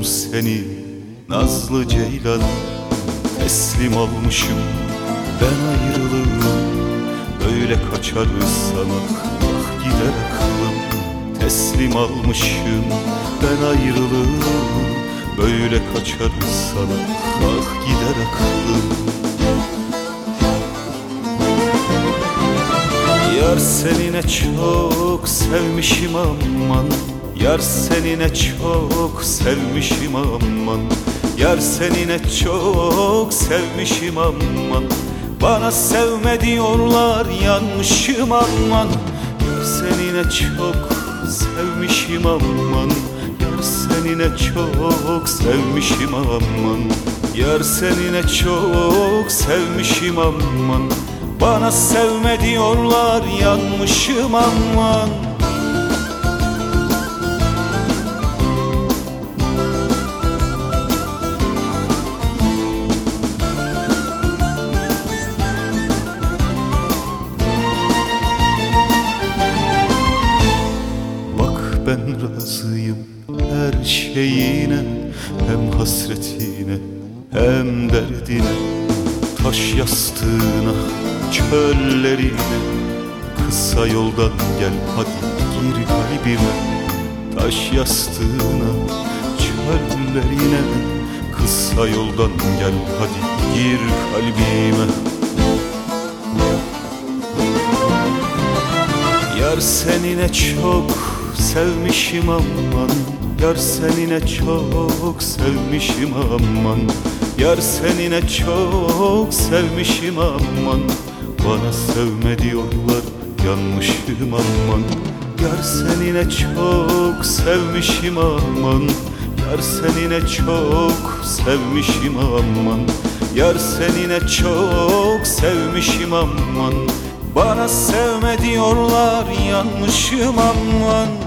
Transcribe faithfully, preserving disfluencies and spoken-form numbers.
seni nazlı ceylana, teslim olmuşum ben ayrılığı. Böyle kaçarız sana ah gider aklım, teslim almışım ben ayrılığı. Böyle kaçarız sana ah gider aklım. Yar senine çok sevmişim aman, yar senine çok sevmişim aman, yar senine çok sevmişim aman. Bana sevme diyorlar yanmışım aman, yar senine çok sevmişim aman, yar senine çok sevmişim aman, yar senine çok sevmişim aman. Bana sevme diyorlar yanmışım aman. Bak ben razıyım her şeyine, hem hasretine hem derdine, taş yastığına çöllerine. Kısa yoldan gel hadi gir kalbime, taş yastığına çöllerine. Kısa yoldan gel hadi gir kalbime. Yar senine çok sevmişim aman, yar senine çok sevmişim aman, yar senine çok sevmişim aman. Bana sevme diyorlar yanmışım aman, yar senine çok sevmişim aman, yar senine çok sevmişim aman, yar senine çok sevmişim aman. Bana sevme diyorlar yanmışım aman.